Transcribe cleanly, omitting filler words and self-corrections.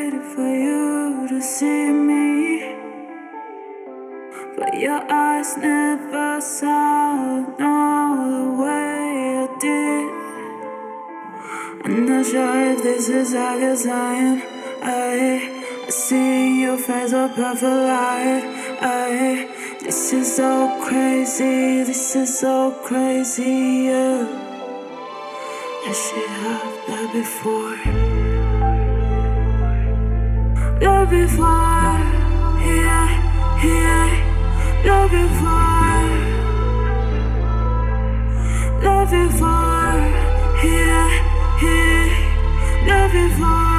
waited for you to see me, but your eyes never saw, no, the way I did. I'm not sure if this is I guess I am. I see your face, a perfect light. This is so crazy, this is so crazy, yeah. I should have loved before. Love before, yeah, yeah. Love before. Love before, yeah, yeah. Love before.